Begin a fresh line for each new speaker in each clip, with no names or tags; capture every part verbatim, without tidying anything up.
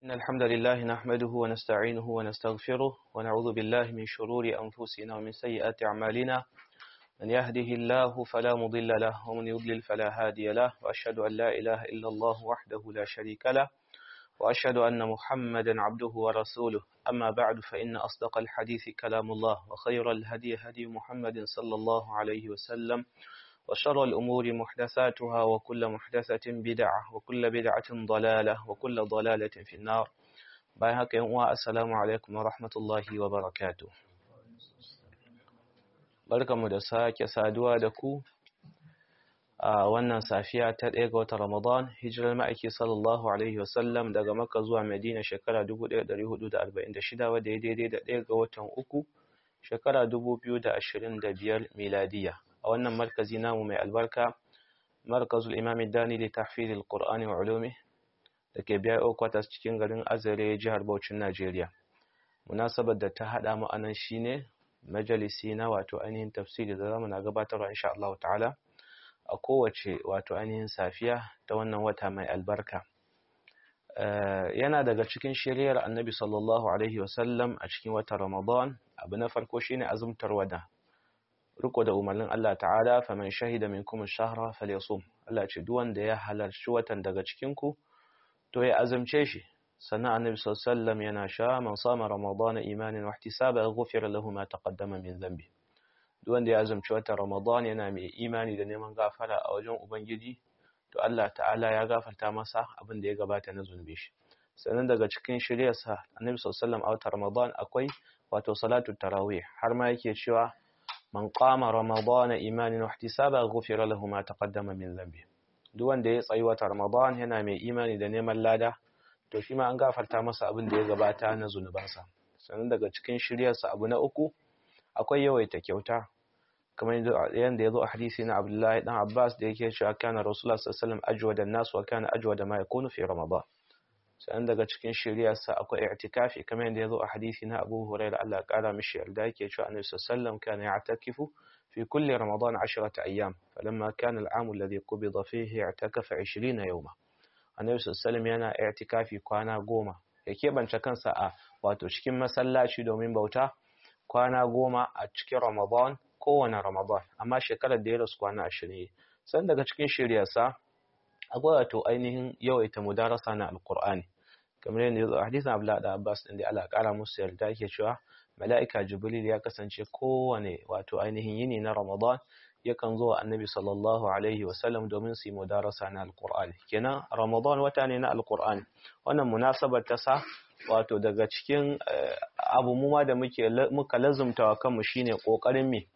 إن الحمد لله نحمده ونستعينه ونستغفره ونعوذ بالله من شرور أنفسنا ومن سيئات أعمالنا من يهده الله فلا مضل له ومن يضلل فلا هادي له وأشهد أن لا إله إلا الله وحده لا شريك له وأشهد أن محمدا عبده ورسوله أما بعد فإن أصدق الحديث كلام الله وخير الهدي هدي محمد صلى الله عليه وسلم وشر الأمور محدثاتها وكل محدثة بدعة وكل بدعة ضلالة وكل ضلالة في النار. بايهاك السلام عليكم ورحمة الله وبركاته. barkamu da sake saduwa da ku a wannan safiya ta ɗaya ga watan Ramadan, hijirar ma'aiki sallallahu alaihi wasallam daga Makka zuwa Madina shekara dubu ɗaya da ɗari hudu da arba'in da shida wadda ya daidai da ɗaya ga watan uku shekara dubu biyu da ashirin da biyar miladiya. A wannan markazi namu mai albarka, markazul Imam Dani li tahfiz al-Qur'ani wa ulumi da ke biya Okwatas cikin garin Azare, jihar Bauchin, Najeriya. Munasabar da ta haɗa mu anan shine majalisi na wato ainihin tafsiri da zamu na gabatarwa insha Allah ta'ala a kowace wato ainihin safiya ta wannan wata mai albarka. Yana daga cikin shiriyar Annabi sallallahu alaihi wasallam a cikin watan Ramadan, abu na farko shine azumtar wada. Riko da umarnin Allah ta'ala, faman shahida minkum ash-shahra falyasum. Allah ce duk wanda ya halarci watan daga cikin ku to ya azumce shi. Sannan Annabi sallallahu alaihi wasallam yana sha man sama ramadana imanan wa ihtisaban ghufira lahu ma taqaddama min dhanbi. Duk wanda ya azumci watan Ramadan yana mai imani da neman gafara a wajen Ubangiji, to Allah ta'ala ya gafarta masa abin da ya gabata na zunubi shi. Sannan daga cikin shiryarsa Annabi sallallahu alaihi wasallam a watan Ramadan akwai wato salatu tarawih, har ma yake cewa man qama ramadana imanan wa ihtisaban ghufira lahu ma taqaddama min dhanbi. Duk wanda ya tsayi watan Ramadan yana mai imani da neman lada, to shi ma an gafarta masa abin da ya gabata na zunubansa. Sannan daga cikin shiryarsa abu na uku akwai yawaita kyauta, kamar yadda ya zo a hadisi na Abdullahi dan Abbas da yake cewa kana Rasulullah sallallahu alaihi wasallam ajwada an-nas wa kana ajwada ma yakunu fi Ramadan. Sannan daga cikin shiriyarsa akwai i'tikafi, kamar yadda ya zo a hadisi na Abu Hurairah Allah ya kara mishi yarda yake cewa Annabi sallallahu alaihi wasallam kana ya'takifu fi kulli Ramadan ashrata ayyam falamma kana al-'am alladhi qubida fihi i'takafa ishirina yawma. Annabi sallallahu alaihi wasallam yana i'tikafi kwana goma, ya keɓance kansa a wato cikin masallaci domin bauta kwana goma a cikin Ramadan, kowane Ramadan, amma shekarar da ya rasu kwana ashirin. San daga cikin shiryarsa akwai wato ainihin yawaita mudarasa na Alƙur'ani, kamar yadda ya zo a hadisin Abdullah da Abbas din da Allah ƙara musu yarda yake cewa mala'ika Jibril ya kasance kowane wato ainihin yini na Ramadan yakan zo Annabi sallallahu alaihi wasallam domin su yi mudarasa na Alƙur'ani. Kenan Ramadan wata ne na Alƙur'ani. Wannan munasabar ta sa wato daga cikin abu mu ma da muke muka lazumta wa kanmu shine kokarin mi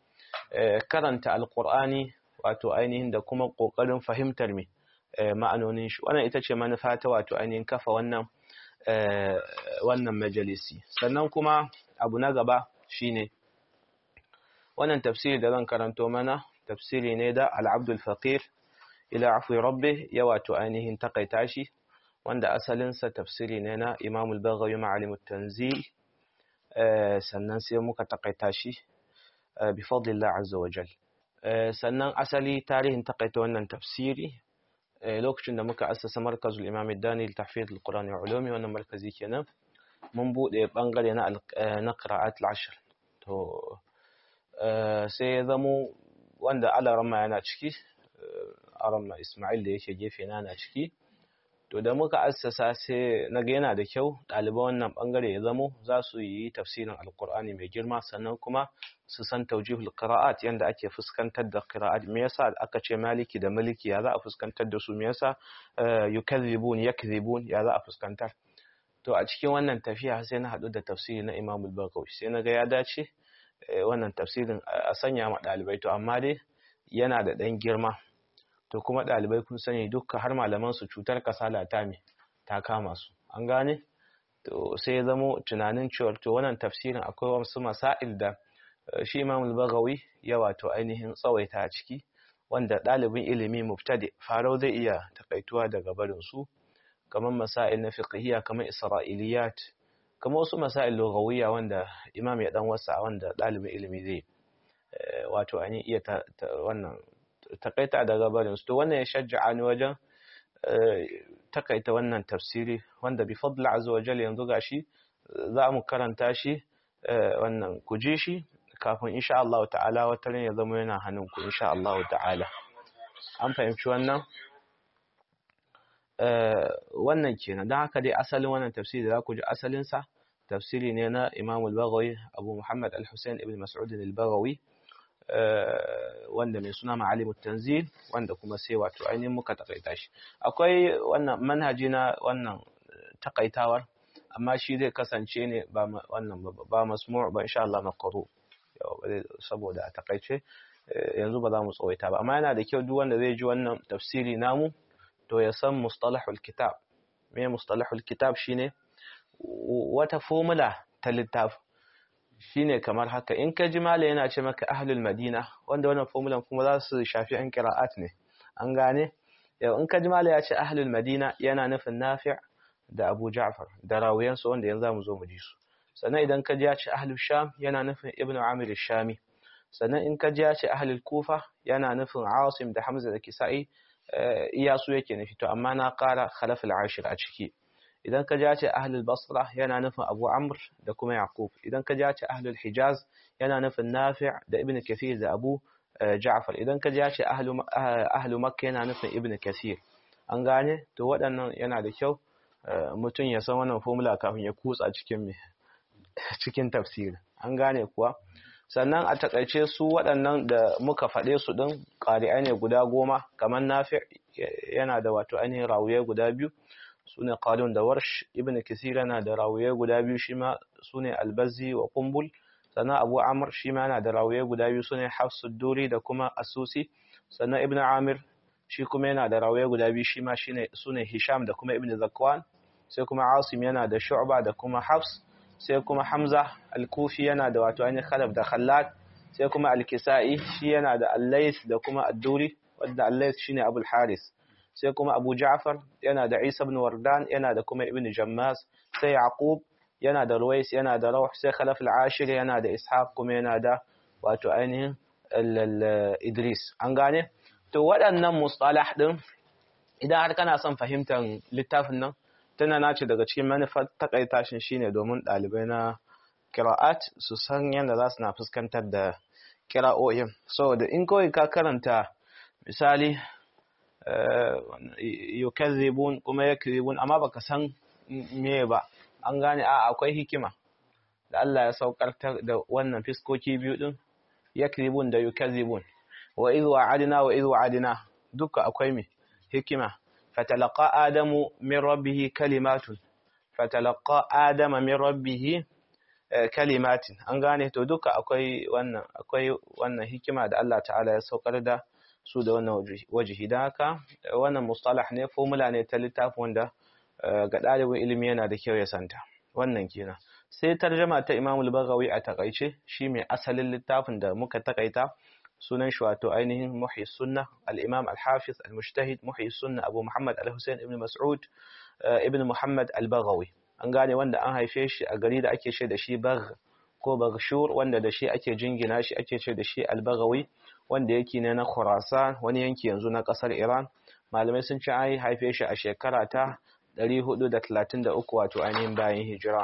karanta Alƙur'ani wato ainihin da kuma kokarin fahimtar mi ma'anonin shi. Wannan ita ce manufa ta wato ainihin kafa wannan wannan majalisi. Sannan kuma abu na gaba shine wannan tafsiri da zan karanto mana, tafsiri ne da Al-Abdul Faqir ila afwi rabbih ya wato ainihin takaita shi, wanda asalinsa tafsiri ne na Imam al-Baghawi Ma'alim at-Tanzil, sannan sai muka takaita shi bi fadlillah azza wa jal. Sannan asali tarihin takaita wannan tafsiri lokacin da muka assasa markazul Imam Dani li tahfiz al-Qur'an wa ulumi, wannan markazi kenan, mun bude bangare na na qira'at al-ashr. To sai ya zamo wanda alaramma yana ciki, aramma Ismail da yake gefe na na ciki. To da muka assasa sai naga yana da kyau ɗaliban wannan bangare ya zamo za su yi tafsirin alkur'ani mai girma, sannan kuma su san tawjihul qira'at, yanda ake fuskantar da qira'at. Me yasa aka ce maliki da maliki, ya za a fuskantar da su? Me yasa yukadhibun yakdhibun, ya za a fuskantar? To a cikin wannan tafiya sai na haɗu da tafsiri na Imam al-Baghawi, sai naga ya dace wannan tafsirin a sanya ma ɗalibai. To amma dai yana da ɗan girma, to kuma ɗalibai kun sani dukka har malaman su cutar kasala ta me ta kama su, an gane. To sai ya zamo tunanin cewa to wannan tafsirin akwai wasu masail da shi Imam al-Baghawi ya wato ainihin tsawaita a ciki, wanda ɗalibin ilimi mubtadi farau zai iya takaituwa daga barin su, kamar masail na fiqhiyya, kamar isra'iliyat, kamar wasu masail lughawiyya wanda imam ya dan wasa, wanda ɗalibin ilimi zai wato an iya wannan takaita daga barin su. To wannan ya shajja'a ni wajen takaita wannan tafsiri wanda bi fadli azza wa jalla yanzu gashi za mu karanta shi wannan ku ji shi kafin insha Allah ta'ala wata ran ya zama yana hannunku insha Allah ta'ala. An fahimci wannan wannan kenan. Dan haka dai asalin wannan tafsiri da ku ji asalin sa tafsiri ne na Imam al-Baghawi Abu Muhammad al-Husayn ibn Mas'ud al-Baghawi wanda mai suna Ma'alimut Tanzil, wanda kuma sai wato ainihin muka takaita shi. Akwai wannan manhaji na wannan takaitawar, amma shi zai kasance ne ba wannan ba masmu' ba insha Allah maqru saboda a takaice yanzu ba za mu tsawaita ba, amma yana da kyau duk wanda zai ji wannan tafsiri namu to ya san mustalahul kitab. Me mustalahul kitab? Shine wata formula ta littafi, shine kamar haka. In ka ji mala yana ce maka ahlul madina, wanda wannan formulan kuma za su shafi an qira'at ne, an gane. Yau in ka ji mala ya ce ahlul madina yana nufin Nafi' da Abu Ja'far da rawiyansu wanda yanzu zamu zo mu ji su. Sannan idan ka ji ya ce ahlul sham yana nufin Ibn Amir al-Shami. Sannan in ka ji ya ce ahlul kufa yana nufin Asim da Hamza da Kisa'i, iyasu yake nufi, to amma na ƙara Khalaf al-Ashir a ciki. Idan ka ji ya ce ahlul basra yana nufin Abu Amr da kuma Yaqub. Idan ka ji ya ce ahlul hijaz yana nufin Nafi' da Ibn Kathir da Abu Ja'far. Idan ka ji ya ce ahlu Makka yana nufin Ibn Kathir. An gane? To waɗannan yana da kyau mutum ya san wannan formula kafin ya kutsa cikin cikin tafsiri. An gane kuwa? Sannan a takaice su waɗannan da muka faɗe su ɗin ƙari'ai ne guda goma, kamar Nafi' yana da wato ainihin rawuye guda biyu, su ne Qalun da Warsh. Ibn Kathir yana da rawuye guda biyu, shi ma su ne Al-Bazzi wa Qumbul. Sannan Abu Amr shi ma yana da rawuye guda biyu, su ne Hafs ad-Duri da kuma As-Susi. Sannan Ibn Amir shi kuma yana da rawuye guda biyu, shi ma shine su ne Hisham da kuma Ibn Zakwan. Sai kuma Asim yana da Shu'ba da kuma Hafs. Sai kuma Hamza al-Kufi yana da wato ainihin Khalaf da Khallad. Sai kuma Al-Kisa'i shi yana da Al-Layth da kuma Ad-Duri, wanda Al-Layth shine Abu al-Haris. Sai kuma Abu Ja'far yana da Isa ibn Wardan, yana da kuma Ibn Jammas. Sai Yaqub yana da Ruwais, yana da Rawh. Sai Khalaf al-Ashir yana da Ishaq, kuma yana da wato ainihin Idris. An gane? To waɗannan mustalah din idan har kana son fahimtar littafin nan, tana nace daga cikin manufar takaita shi shine domin ɗalibai na qira'at su san yadda za su na fuskantar da qira'o'in. Saboda in kawai ka karanta misali yukazzibun kuma yakribun amma baka san me ba, an gane a akwai hikima da Allah ya saukar da wannan fiskoki biyu din, yakribun da yukazzibun. Wa idh wa'adna wa idh wa'adna duka akwai me hikima. فتلقى آدم من ربه كلمات فتلقى آدم من ربه كلمات an gane. To duka akwai wannan akwai wannan hikima da Allah ta'ala ya saukar da su da wannan wajihi. Da haka wannan mustalah ne, formula ne ta littafi wanda ga ɗalibin ilimi yana da kyau ya santa. Wannan kenan. Sai tarjuma ta Imam al-Baghawi a takaice, shi mai asalin littafin da muka takaita, sunan shi wato ainihin Muhyi Sunnah al-Imam al-Hafiz al-Mujtahid Muhyi Sunnah Abu Muhammad al-Husayn ibn Mas'ud ibn Muhammad al-Baghawi. An gane, wanda an haife shi a gari da ake ce da shi Bagh ko Baghshur, wanda da shi ake jingina shi, ake ce da shi al-Baghawi, wanda yake ne na Khurasan, wani yanki yanzu na kasar Iran. Malamai sun ce an haife shi a shekara ta ɗari hudu da talatin da uku wato ainihin bayan hijira.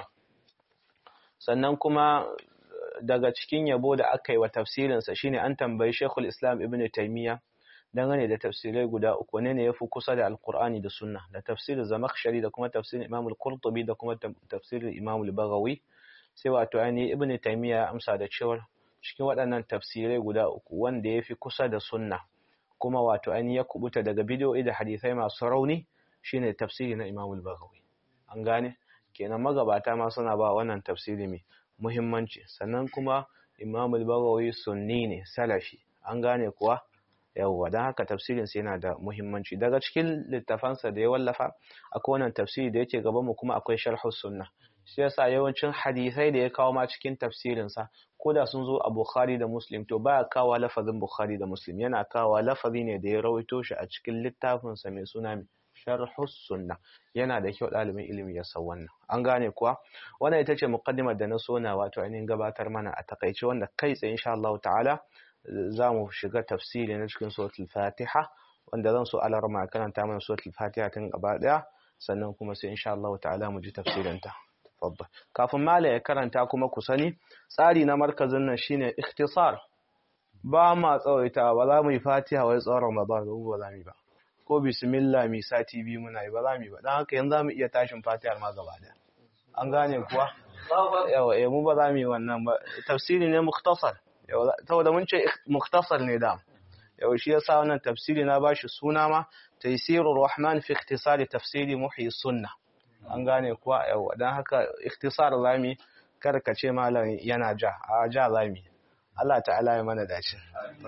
Sannan kuma daga cikin yabo da aka yi wa tafsirinsa shine an tambayi Sheikhul Islam Ibn Taymiyyah dangane da tafsirai guda uku, ne ne yafi kusa da Al-Qur'ani da Sunna, da tafsirin Zamakhshari da kuma tafsirin Imam Al-Qurtubi da kuma tafsirin Imam Al-Baghawi. Sai wato ainihin Ibn Taymiyyah ya amsa da cewa cikin waɗannan tafsirai guda uku wanda yafi kusa da Sunna kuma wato ainihin ya kubuta daga bid'o'i da hadisai masu rauni shine tafsiri na Imam Al-Baghawi. An gane? Kenan magabata ma suna ba wannan tafsiri mai muhimmanci. Sannan kuma Imam al-Baghawi sunni ne, salafi. An gane kuwa? Yawwa, dan haka tafsirin sa yana da muhimmanci. Daga cikin littafansa da ya wallafa akwai wannan tafsiri da yake gaban mu, kuma akwai sharhus sunna. Shi yasa yawancin hadisai da ya kawo ma cikin tafsirin sa koda sun zo a Bukhari da Muslim, to baya kawo lafazin Bukhari da Muslim, yana kawo lafazi ne da ya rawaito shi a cikin littafin sa mai suna sharhus sunna. Yana da kyau ɗalibin ilimi ya san wannan. An gane kuwa? Wannan ita ce muqaddimar da na so na wato ainihin gabatar mana a takaice, wanda kai tsaye insha Allah ta'ala za mu shiga tafsiri na cikin suratul Fatiha, wanda zan so alarma karanta mana suratul Fatiha tun gaba daya sannan kuma sai insha Allah ta'ala mu ji tafsirinta. Tafaddal. Kafin mala ya karanta kuma ku sani tsari na markazin nan shine ikhtisar. Ba ma tsawaita ba za mu yi Fatiha wai tsawon Ramadan ba za mu yi ba. Ko bismillah mi sati biyu muna yi ba za mu yi ba. Dan haka yanzu za mu iya tashin Fatiha ma gaba daya. An gane kuwa? Yawa eh mu ba za mu yi wannan ba. Tafsiri ne mukhtasar. Yawa saboda mun ce mukhtasar ne da. Yawa shi yasa wannan tafsiri na bashi suna ma Taysirur Rahman fi ikhtisari tafsiri Muhyi Sunnah. An gane kuwa yawa dan haka ikhtisar zami kar ka ce malam yana ja a ja zami. Allah ta'ala ya mana dace.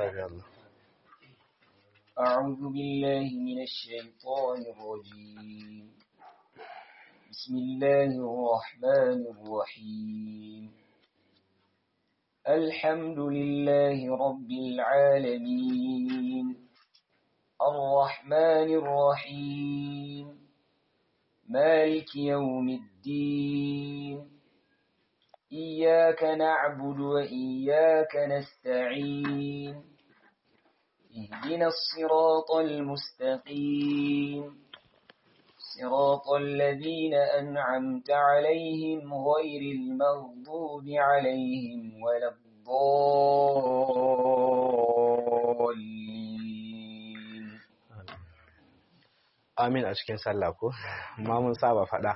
أعوذ بالله من الشيطان الرجيم بسم الله الرحمن الرحيم الحمد لله رب العالمين الرحمن الرحيم مالك يوم الدين إياك نعبد وإياك نستعين اهدنا الصراط المستقيم صراط الذين أنعمت عليهم غير المغضوب عليهم ولا الضالين
آمين أشكين سلاكو ما من صعب فدا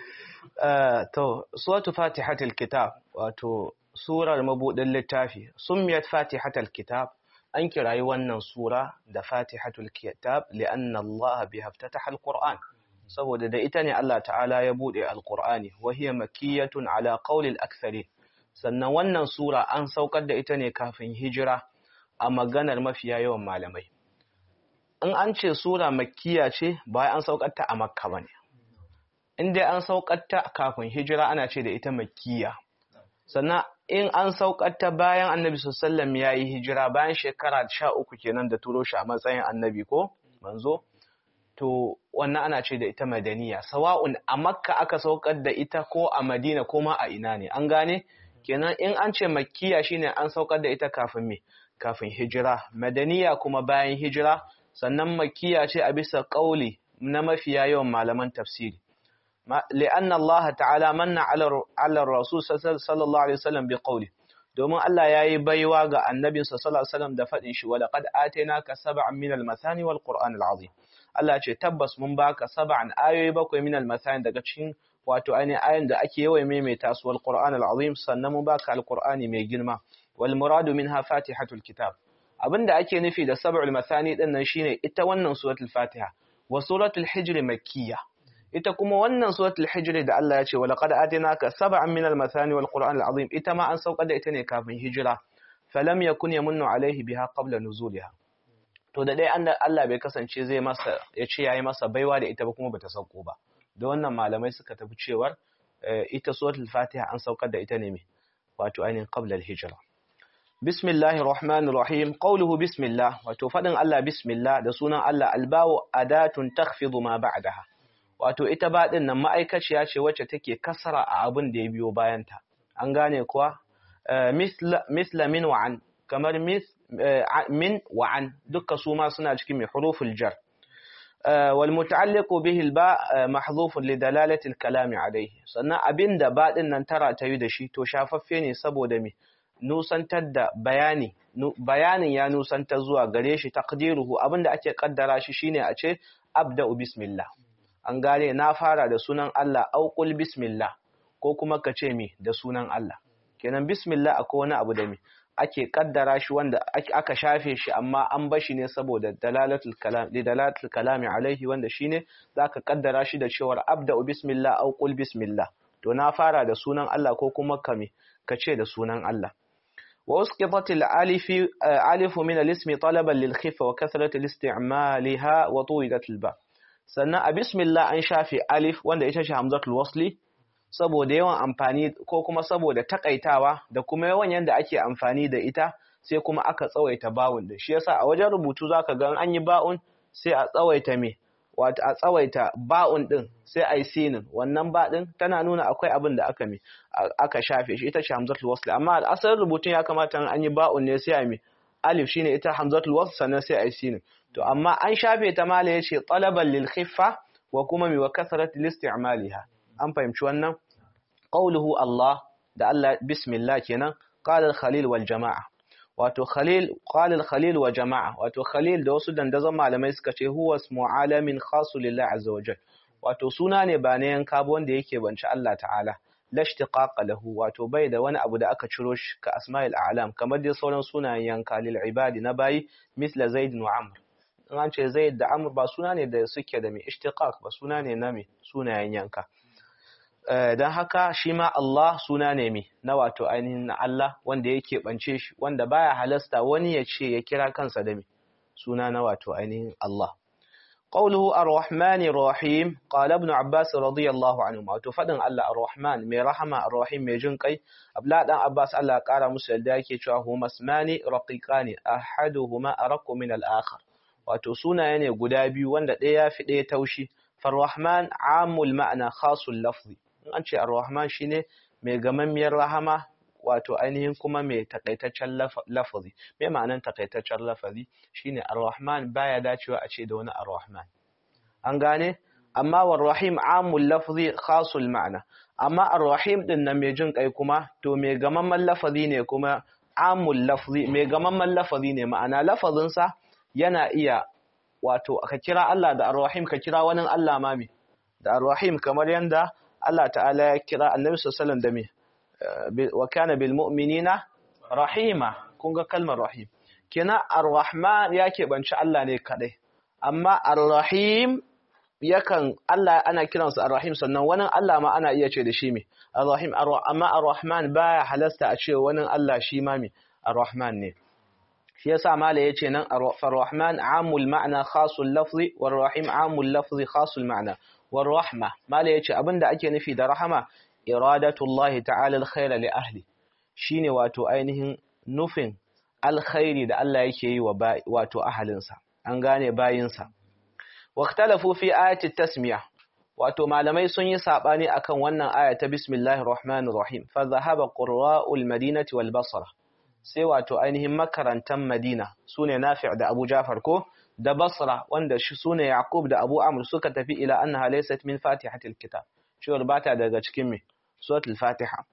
تو سورة فاتحة الكتاب وتو سورة المبود للتافي سميت فاتحة الكتاب an kirayi wannan sura da Fatihatul Kitab li'anna Allah biha iftataha al-Qur'an saboda da ita ne Allah ta'ala ya bude al-Qur'ani wa hiya makkiyatun ala qawli al-aktharin sannan wannan sura an saukar da ita ne kafin hijira a maganar mafiya yawan malamai in an ce sura makkiya ce ba an saukar ta a Makka bane in dai an saukar ta kafin hijira ana ce da ita makkiya sannan in an saukata bayan annabi sallallahu ya yi hijira bayan shekara sha uku kenan da turo shi a matsayin annabi ko manzo to wannan ana ce da ita madaniya sawa'un a makka aka saukar da ita ko a madina ko ma a ina ne an gane kenan in an ce makkiya shine an saukar da ita kafin me kafin hijira madaniya kuma bayan hijira sannan makkiya ce a bisa kauli na mafiya yawan malaman tafsiri لأن الله تعالى من على على الرسول صلى الله عليه وسلم بقوله domin Allah yayi baiwa ga annabi sallallahu alaihi wasallam da fadin shi wala qad atainaka sab'an min al-mathani wal qur'an al-azim Allah ce tabbas mun baka sab'an ayoyi bakwai min al-mathani daga cikin wato ainihin ayoyin da ake yawan maimaita su wal qur'an al-azim sannan mun baka al-qur'ani mai girma wal muradu minha fatihatul kitab abinda ake nufi da sab'ul mathani din nan shine ita wannan suratul fatiha wa suratul hijr makkiyah ita kuma wannan suratul hijr da Allah ya ce wa laqad atinaka sab'an min al-mathani wal qur'an al-azim ita ma an saukar da ita ne kafin hijira falam yakun yamunnu alaihi biha qabla nuzuliha to da dai Allah bai kasance zai masa ya ce yayi masa baiwa da ita ba kuma bata sauko ba da wannan malamai suka tafi cewar ita suratul fatiha an saukar da ita ne me wato ainihin qabla al-hijra bismillahir rahmanir rahim qawluhu bismillah wato fadin Allah bismillah da sunan Allah albawu adatun takhfidu ma ba'daha wato ita ba din nan ma'aikaciya ce wacce take kasara a abin da ya biyo bayanta an gane kuwa misla min wa an kamar min wa an dukkan su ma suna cikin mai huruful jar wal muta'alliqu bihi al ba mahdhuf li dalalati al kalam alayhi sannan abinda ba din nan tara ta yi da shi to shafaffe ne saboda me nusantar da bayani bayanin ya nusantar zuwa gare shi taqdiruhu abinda ake kaddara shi shine a ce abda'u bismillah an gane na fara da sunan Allah auqul bismillah ko kuma ka ce mi da sunan Allah kenan bismillah akwai wani abu da mi ake kaddara shi wanda aka shafe shi amma an bashi ne saboda dalalatul kalam li dalalatul kalami alaihi wanda shine zaka kaddara shi da cewa abda'u bismillah auqul bismillah to na fara da sunan Allah ko kuma kame ka ce da sunan Allah wa usqitat alif alif min al-ism talaban lil khifa wa kathrat al-isti'malha wa tuwidat al-ba sannan a bismillah an shafe alif wanda ita ce hamzatul wasli saboda yawan amfani ko kuma saboda takaitawa da kuma yawan yanda ake amfani da ita sai kuma aka tsawaita ba'un din shi yasa a wajen rubutu zaka ga an yi ba'un sai a tsawaita me wato a tsawaita ba'un din sai ai sinin wannan ba din tana nuna akwai abin da aka me aka shafe shi ita ce hamzatul wasli amma asalin rubutun ya kamata an yi ba'un ne sai ai me alif shine ita hamzatul wasl sannan sai ai sinin to amma an shafe ta mala yace talaban lil khiffa wa kuma mi wa kasrati listi'maliha an fahimci wannan qawluhu Allah da Allah bismillah kenan qala al-khalil wal jama'a wato khalil qala al-khalil wa jama'a wato khalil da wasu dandazon malamai suka ce huwa ismu alamin khasu lillahi azza wa jalla wato suna ne ba na yanka ba wanda yake banci Allah ta'ala la ishtiqaqa lahu wato bai da wani abu da aka ciro shi ka asma'il a'lam kamar dai sauran sunayen yanka lil ibadi na bayi misla zaid wa amr in an ce zaid da amr ba suna ne da suke da mai ishtiqaq ba suna ne na mai sunayen yanka dan haka shi ma Allah suna ne mai na wato ainihin na Allah wanda yake bance shi wanda baya halasta wani ya ce ya kira kansa da mai suna na wato ainihin Allah قوله الرحمن الرحيم قال ابن عباس رضي الله عنهما وتفدن الله الرحمن مي رحمه الرحيم مي جنقي ابلا دان عباس الله قara musu yadda yake cewa huma asmani raqiqani ahaduhuma arqu min al-akhar wato sunaye ne guda biyu wanda ɗaya yafi ɗaya taushi farrahman amul ma'na khasul lafzi an ce arrahman shine mai gamammiyar rahama wato ainihin kuma mai takaitaccen lafazi mai ma'anan takaitaccen lafazi shine ar-rahman baya dacewa a ce da wani ar-rahman an gane amma war-rahim amul lafzi khasul ma'na amma ar-rahim din nan mai jin kai kuma to mai gamamman lafazi ne kuma amul lafzi mai gamamman lafazi ne ma'ana lafazin sa yana iya wato ka kira Allah da ar-rahim ka kira wani Allah mami da ar-rahim kamar yanda Allah ta'ala ya kira Annabi sallallahu alaihi wasallam da me wa kana bil mu'minina rahima kun ga kalmar rahim kina ar-rahman yake banci Allah ne kadai amma ar-rahim yakan Allah ana kiransa ar-rahim sannan wani Allah ma ana iya ce da shi me ar-rahim amma ar-rahman baya halasta a ce wani Allah shi ma me ar-rahman ne shi yasa mala yace nan ar-rahman amul ma'na khasul lafzi war-rahim amul lafzi khasul ma'na war-rahma mala yace abinda ake nufi da rahama iradatullahi ta'ala alkhaira li ahli shine wato ainihin nufin alkhairi da Allah yake yi wa wato ahalinsa an gane bayinsa waqtalafu fi ayati tasmiya wato malamai sun yi sabani akan wannan aya ta bismillahir rahmanir rahim fa dhahaba qurra'ul madinati wal basra sai wato ainihin makarantan madina sune nafi' da abu jafar ko da basra wanda shi sune yaqub da abu amr suka tafi ila annaha laysat min fatihatil kitab cewar bata daga cikin me suratul fatiha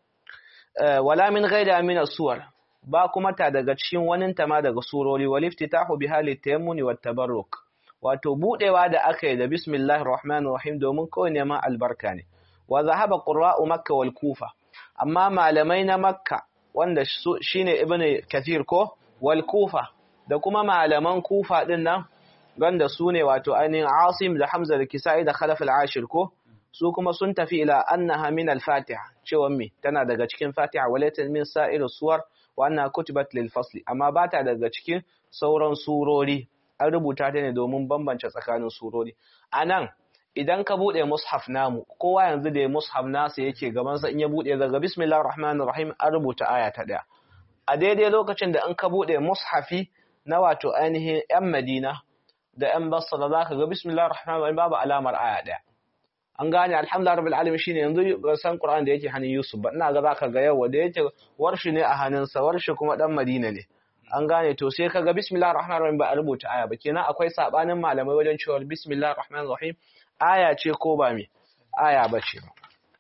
wala min ghayra min as-suwar ba kuma ta daga cikin wanin ta ma daga surori wal iftitahu bi hali tayammuni wat tabarruk wato budewa da aka yi da bismillahir rahmanir rahim domin kawai neman albarka ne wa zahaba qurra'u makkah wal kufa amma malamai na makka wanda shine ibnu kathir ko wal kufa da kuma malaman kufa din nan wanda sune wato ainihin asim da hamza da kisa'i da khalaf al-ashir ko su kuma sun tafi ila annaha min al-fatiha cewa me tana daga cikin fatiha walatan min sa'ir suwar wa annaha kutibat lil fasli amma bata daga cikin sauran surori an rubuta ta ne domin bambance tsakanin surori anan idan ka bude mushaf namu kowa yanzu da mushaf nasa yake gaban sa in ya bude daga bismillahir rahmanir rahim an rubuta aya ta daya a daidai lokacin da an ka bude mushafi na wato ainihin yan Madina da yan Basra zaka ga bismillahir rahmanir rahim babu alamar aya daya an gane alhamdulillah rabbil alamin shine yanzu san Qur'an da yake hannun Yusuf ba ina ga zaka ga yawa da yake warshi ne a hannunsa warshi kuma dan Madina ne an gane to sai kaga bismillahir rahmanir rahim ba a rubuta aya ba kenan akwai sabanin malamai wajen cewa bismillahir rahmanir rahim aya ce ko ba me aya bace ba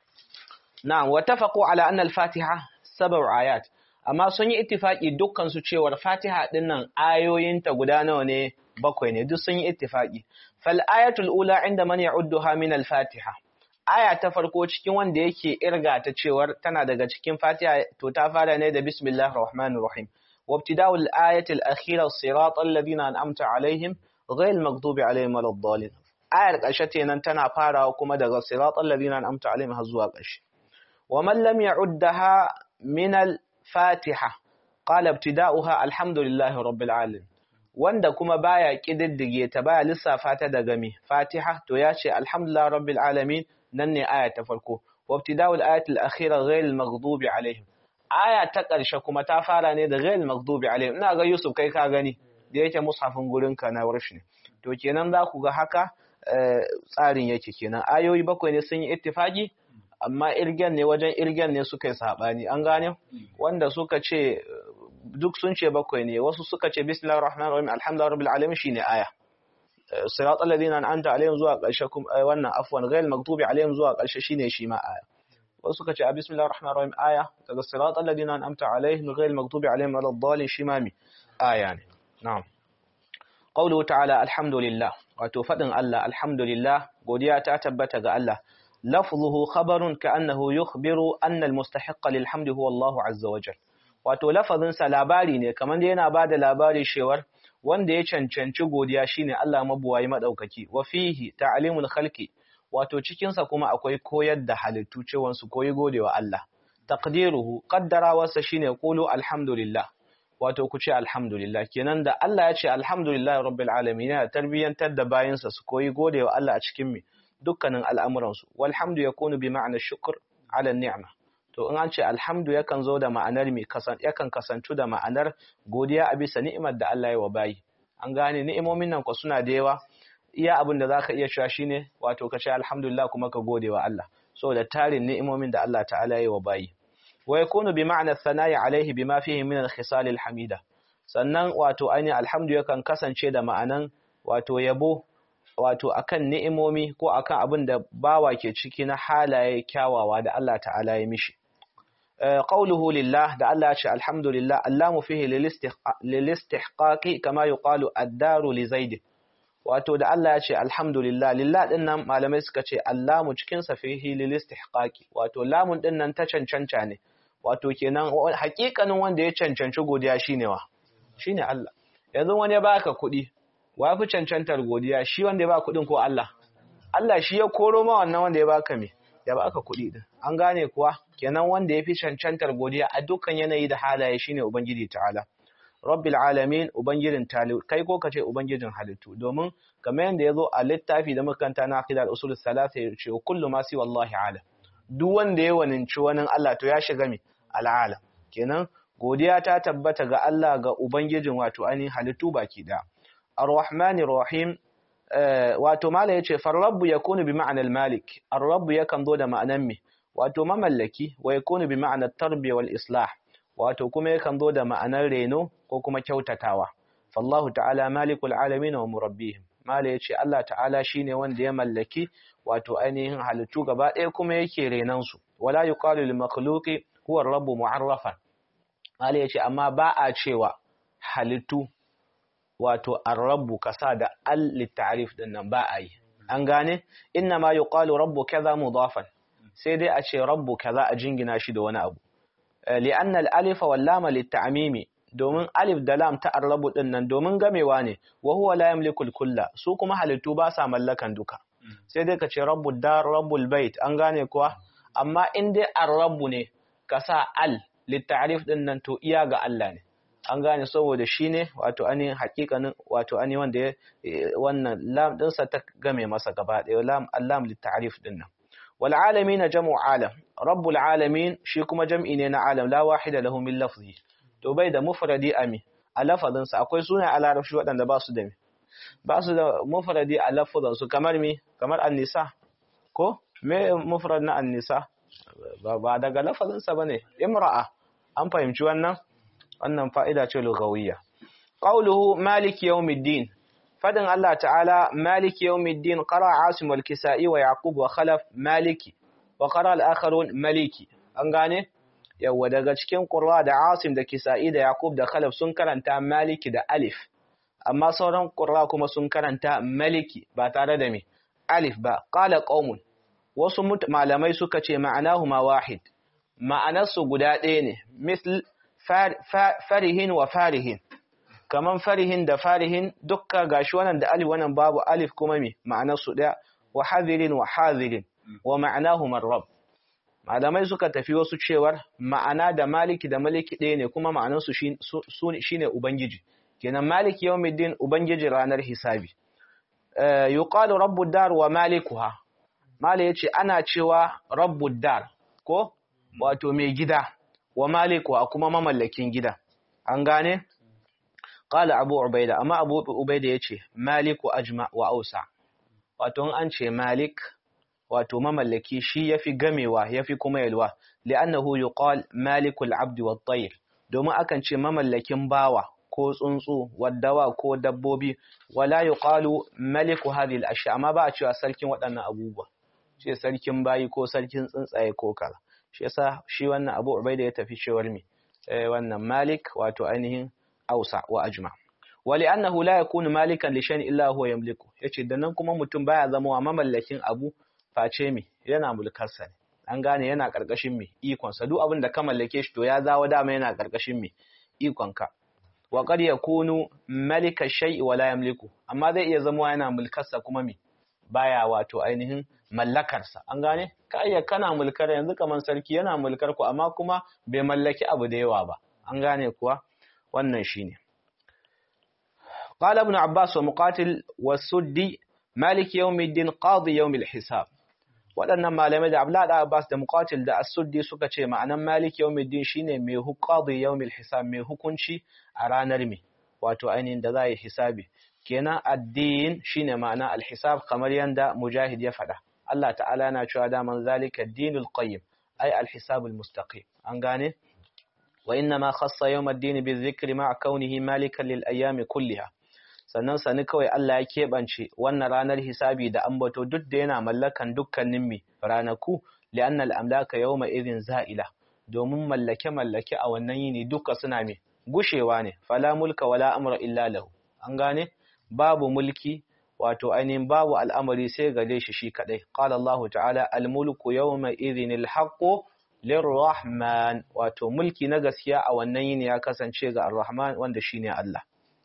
na'am wattafaqu ala anna al-fatiha sab'u ayat amma sun yi ittifaki dukkan su cewa fatiha dinnan ayoyinta guda nawa ne bakwai ne duk sun yi ittifaki fal ayatul ula inda man ya'udduha min al-fatiha aya ta farko cikin wanda yake irga ta cewar tana daga cikin fatiha to ta fara ne da bismillahir rahmanir rahim وابتداء الآية الأخيرة الصراط الذين أنعمت عليهم غير المغضوب عليهم ولا الضالين آية قشتين أنتنا فارا وكما دغ الصراط الذين أنعمت عليهم هزوا قش ومن لم يعدها من الفاتحة قال ابتداؤها الحمد لله رب العالمين wanda kuma baya kididdige ta baya lissafa ta daga mi Fatiha to ya ce alhamdulillah rabbil alamin nan ne aya ta farko wabtida'ul ayatil akhira ghayril maghdubi alaihim aya ta ƙarshe kuma ta fara ne da ghayril maghdubi alaihim ina ga Yusuf kai ka gani da yake mushafin gurin ka na warshi ne to kenan za ku ga haka tsarin yake kenan ayoyi bakwai ne sun yi ittifaki amma irgen ne wajen irgen ne suka yi sabani an gane wanda suka ce duk sun ce bakwai ne wasu suka ce bismillahir rahmanir rahim alhamdulillahi rabbil alamin shine aya siratal ladina an'amta alaihim zuwa ƙarshe wannan afwan ghayr maghdubi alaihim zuwa ƙarshe shine shi ma aya wasu suka ce bismillahir rahmanir rahim aya daga siratal ladina an'amta alaihim ghayr maghdubi alaihim waladdallin shi ma mi aya ne na'am qawluhu ta'ala alhamdulillah wato fadin Allah alhamdulillah godiya ta tabbata ga Allah lafzuhu khabarun ka'annahu yukhbiru anna almustahiqqa lilhamdi huwa Allahu azza wa jalla wato lafazin sa labari ne kamar da yana bada labari shewar wanda ya cancanci godiya shine Allah mabuwayi madaukaki wa fihi ta'limul khalqi wato cikin sa kuma akwai koyar da halittu cewa su koyi godewa Allah taqdiruhu qaddarawarsa shine qulu alhamdulillah wato ku ce alhamdulillah kenan da Allah ya ce alhamdulillah rabbil alamin ya tarbiyantar da bayinsa su koyi godewa Allah a cikin mi dukkanin al'amuran su walhamdu yakunu bi ma'na shukr ala ni'ma to in an ce alhamdu yakan zo da ma'anar mi kasan yakan kasantu da ma'anar godiya a bisa ni'imar da Allah ya wa bayi an gane ni'imomin nan ko suna da yawa iya abin da zaka iya cewa shine wato ka ce alhamdulillah kuma ka godewa Allah saboda tarin ni'imomin da Allah ta'ala ya wa bayi wa yakunu bi ma'na thana'i alayhi bima fihi min al-khisal al-hamida sannan wato ainihin alhamdu yakan kasance da ma'anan wato yabo wato akan ni'imomi ko akan abin da bawa ke ciki na halaye kyawawa da Allah ta'ala ya mishi qawluhu lillah da Allah ya ce alhamdulillah allamu fihi lil istihqaqi kama yuqalu ad-daru li zaid wato da Allah ya ce alhamdulillah lillah din nan malamai suka ce allamu cikin sa fihi lil istihqaqi wato lamun din nan ta cancanta ne wato kenan hakikanin wanda ya cancanci godiya shine wa shine Allah yanzu wani ya baka kuɗi wa fi cancantar godiya shi wanda ya baka kuɗin ko Allah Allah shi ya koro ma wannan wanda ya baka me ya baka kuɗi din an gane kuwa kenan wanda ya fi cancantar godiya a dukkan yanayi da halaye shine ubangiji ta'ala rabbil alamin ubangijin talibu kai ko kace ubangijin halittu domin kamar yanda yazo a littafi da makanta na aqidar usul salasa yace kullu ma si wallahi alam duk wanda ya waninci wani Allah to ya shiga mi al'alam kenan godiya ta tabbata ga Allah ga ubangijin wato ani halittu baki da ar-rahmanir rahim wato mala yace farrabbu yakunu bi ma'anal malik ar-rabb yakan zo da ma'anan mi wato mamallaki wa yakunu bi ma'anat tarbiya wal islah wato kuma yakan zo da ma'anar reno ko kuma kyautatawa fallahu ta'ala malikul alamin wa murabbihim mala yace Allah ta'ala shine wanda ya mallaki wato ainihin halittu gaba ɗaya kuma yake renan su wala yuqalu lil makhluqi huwa ar-rabb mu'arrafan mala yace amma ba a cewa halittu wato ar-rabb kasa da al litarif din nan ba a yi an gane inna ma yuqalu rabbu kaza mudafan sai dai a ce rabbu kaza a jingina shi da wani abu li'anna al-alif wal lam lit-ta'mimi domin alif da lam ta ar-rabb din nan domin gamewa ne wa huwa la yamliku al-kulla su kuma halittu ba sa mallakan duka sai dai ka ce rabbud dar rabbul bait an gane kuwa amma in dai ar-rabb ne ka sa al lit-ta'rif din nan to iya ga Allah ne an gane saboda shine wato ani hakikanin wato ani wanda wannan lam din sa ta game masa gaba ɗaya lam al-lam lit-ta'rif din nan wal alamin jam'u alam rabbul alamin shi kuma jam'i ne na alam la wahida lahu min lafzi to bai da mufradi ami a lafazin sa akwai sunan a larabci wadanda ba su da ba su da mufradi a lafazin su kamar mi kamar an-nisa ko me mufrad na an-nisa ba daga lafazin sa bane imra'a an fahimci wannan wannan fa'ida ce lugawiyya qawluhu maliki yawmiddin fadin Allah ta'ala maliki yawmiddin qara asim wal kisa'i wa yaqub wa khalaf maliki wa qara al-akharun maliki an gane yawa daga cikin qurra da asim da kisa'i da yaqub da khalaf sun karanta maliki da alif amma sauran qurra kuma sun karanta maliki ba tare da me alif ba qala qaumun wasu malamai suka ce ma'anahuma wahid ma'anarsu guda ɗaya ne misl farihin wa farihin kaman farihin da farihin dukka gashi wannan da alif wannan babu alif kuma me ma'anarsu ɗaya wa hadirin wa hadirin wa ma'anahuma ar-rabb malamai suka tafi wasu cewar ma'ana da maliki da maliki ɗaya ne kuma ma'anarsu shine ubangiji kenan maliki yawmiddin ubangiji ranar hisabi yuqalu rabbud dar wa malikuha mala yace ana cewa rabbud dar ko wato mai gida wa malikuha kuma mamallakin gida an gane qala abu ubaida amma abu ubaida yace maliku ajma wa ausa wato an ce malik wato mamallaki shi yafi gamewa yafi kuma yalwa li'annahu yuqal malikul abdi wat tayr domin akan ce mamallakin bawa ko tsuntsu waddawa ko dabbobi wala yuqalu maliku hadhihi al-ashya amma ba a cewa sarkin waɗannan abubuwa ce sarkin bayi ko sarkin tsuntsaye ko kaza shi yasa shi wannan Abu Ubaida ya tafi cewar mi eh wannan malik wato ainihin ausa wa ajma wali annahu la yakunu malikan li shay'in illa huwa yamliku yace dan nan kuma mutum baya zama wa mamallakin abu face mi yana mulkar sa ne an gane yana karkashin mi ikon sa duk abin da ka mallake shi to ya zawo dama yana karkashin mi ikon ka wa qad yakunu malika shay'i wa la yamliku amma zai iya zama yana mulkar sa kuma mi baya wato ainihin mallakar sa an gane kai kana mulkar yanzu kaman sarki yana mulkar ku amma kuma bai mallaki abu da yawa ba an gane kuwa wannan shine قال ابن عباس ومقاتل والسدي مالك يوم الدين قاضي يوم الحساب waɗannan malamai da Abdullah da Abbas da Muqatil da As-Suddi suka ce ma'anan Malik yawmiddin shine mai huqadi yawmil hisab mai hukunci a ranar mi wato ainihin da za yi hisabi kenan addin shine ma'ana al-hisab kamar yanda Mujahid ya faɗa Allah ta'ala yana cewa da man zalika ad-dinul qayyim ay al-hisab al-mustaqim an gane wa inna ma khassa yawm ad-din bi-dhikri ma'a kaunihi malikan lil ayami kulliha sannan sani kawai Allah ya keɓance wannan ranar hisabi da ambato duk da yana mallakan dukkanin mi ranaku li'anna al-amlaka yawma idhin za'ila domin mallake mallake a wannan yini duka suna mi gushewa ne fala mulka wala amra illa lahu an gane babu mulki wato ainihin babu al'amari sai gare shi shi kadai qala Allah ta'ala al-mulku yawma idhin al-haqqu lirrahman wato mulki na gaskiya a wannan yini ya kasance ga ar-rahman wanda shine Allah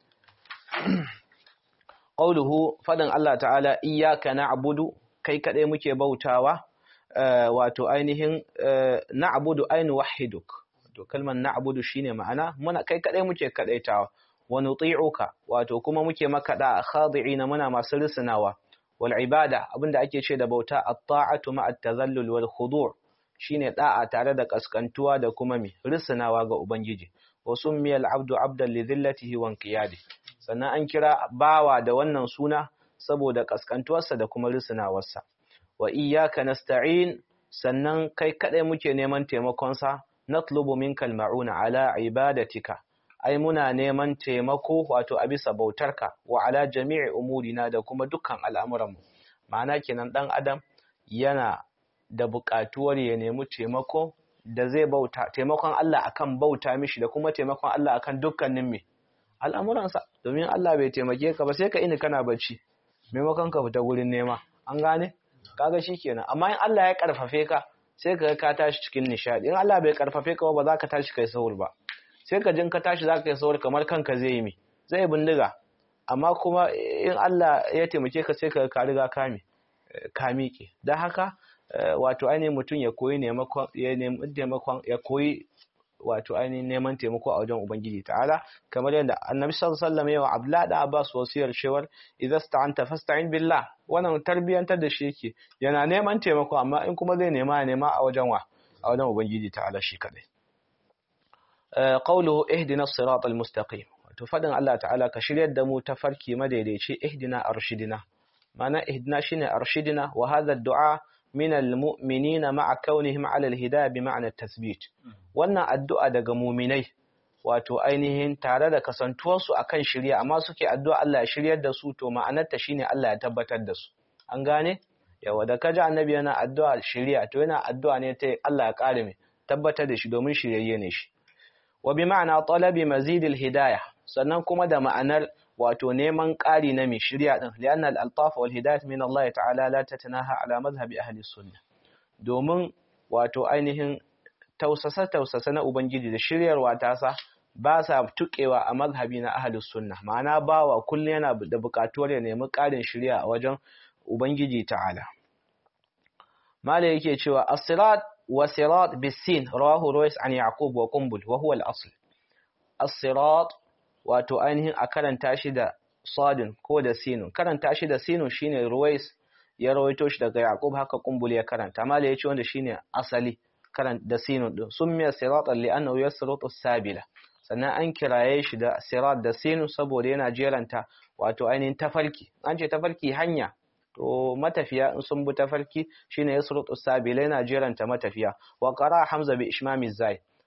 Ƙauluhu faɗin Allah ta'ala iyaka na'budu kai kaɗai muke bautawa wato ainihin na'budu ainu wahiduk to kalmar na'budu shine ma'ana muna kai kaɗai muke kaɗaitawa wa nuti'uka wato kuma muke maka da khadi'ina muna masu risnawa wal ibada abinda ake ce da bauta at-ta'atu ma'a at-tazallul wal khudu' shine da'a tare da kaskantuwa da kuma mi risnawa ga ubangiji wa summiyal abdu abdan li dhillatihi wa inqiyadi sannan an kira bawa da wannan suna saboda kaskantuwarsa da kuma risinawarsa wa iyyaka nasta'in sannan kai kadai muke neman taimakon sa natlubu minkal ma'una ala ibadatika ai muna neman taimako wato a bisa bautarka wa ala jami'i umurina da kuma dukkan al'amuranmu ma'ana kenan dan adam yana da buƙatuwar ya nemi taimako da zai bauta taimakon Allah akan bauta mishi da kuma taimakon Allah akan dukkanin me al'amuransa domin Allah bai taimake ka ba sai ka ini kana bacci maimakon ka fita gurin nema an gane kaga shikenan amma in Allah ya karfafe ka sai ka ka tashi cikin nishadi in Allah bai karfafe ka ba za ka tashi kai sahur ba sai ka jin ka tashi za ka yi sahur kamar kanka zai yi mi zai bindiga amma kuma in Allah ya taimake ka sai ka ka riga ka mi ka miƙe dan haka wato ainihin mutum ya koyi neman ya nemi taimakon ya koyi wato ainihin neman taimako a wajen Ubangiji ta'ala kamar yadda Annabi sallallahu alaihi wasallam yawa Abdullah da Abbas wasiyar cewar idza sta'anta fasta'in billah wannan tarbiyantar da shi yake yana neman taimako amma in kuma zai nema nema a wajen wa a wajen Ubangiji ta'ala shi kadai qawluhu ihdina as-siratal mustaqim to fadin Allah ta'ala ka shiryar da mu tafarki madaidaici ihdina arshidina ma'ana ihdina shine arshidina wa hadha ad-du'a min al-mu'minina ma'a kaunihim 'ala al-hidayah bi ma'na at-tathbit wannan addu'a daga mu'minai wato ainihin tare da kasantuwar su akan shiriya amma suke addu'a Allah ya shiryar da su to ma'anar ta shine Allah ya tabbatar da su an gane yawa da kaji annabi yana addu'a shiriya to yana addu'a ne ta Allah ya kare mai tabbatar da shi domin shiryayye ne shi wa bi ma'ana talabi mazid al-hidayah sannan kuma da ma'anar wato neman ƙari na mai shirya din lianna al-altaf wal hidayat min Allah ta'ala la tatanaha ala madhhabi ahli sunnah domin wato ainihin tausasa tausasa na ubangiji da shiryarwa ta sa ba sa tukewa a mazhabi na ahli sunnah ma'ana bawa kullun yana da buƙatuwar ya nemi ƙarin shirya a wajen ubangiji ta'ala mala yake cewa as-sirat wa sirat bis-sin rawahu ruwais an yaqub wa qumbul wa huwa al-asl as-sirat wato ainihin a karanta shi da sadin ko da sinun karanta shi da sinun shine ruwais ya rawaito shi daga yaqub haka qumbul ya karanta mala yace wanda shine asali karanta da sinun din summiya siratan li annahu yasrutu sabila sannan an kiraye shi da sirat da sinun saboda yana jeranta wato ainihin tafarki an ce tafarki hanya to matafiya in sun bi tafarki shine yasrutu sabila yana jeranta matafiya wa qara hamza bi ishmami zai